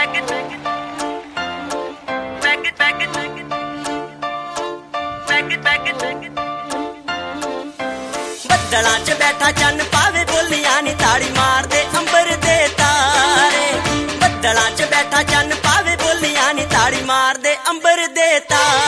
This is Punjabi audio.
ਬੱਦਲਾਂ 'ਚ ਬੈਠਾ ਚੰਨ ਪਾਵੇ ਬੋਲੀਆਂ ਨੀ ਤਾੜੀ ਮਾਰਦੇ ਅੰਬਰ ਦੇ ਤਾਰੇ। ਬੱਦਲਾਂ 'ਚ ਬੈਠਾ ਚੰਨ ਪਾਵੇ ਬੋਲੀਆਂ ਨੀ ਤਾੜੀ ਮਾਰਦੇ ਅੰਬਰ ਦੇ ਤਾਰੇ।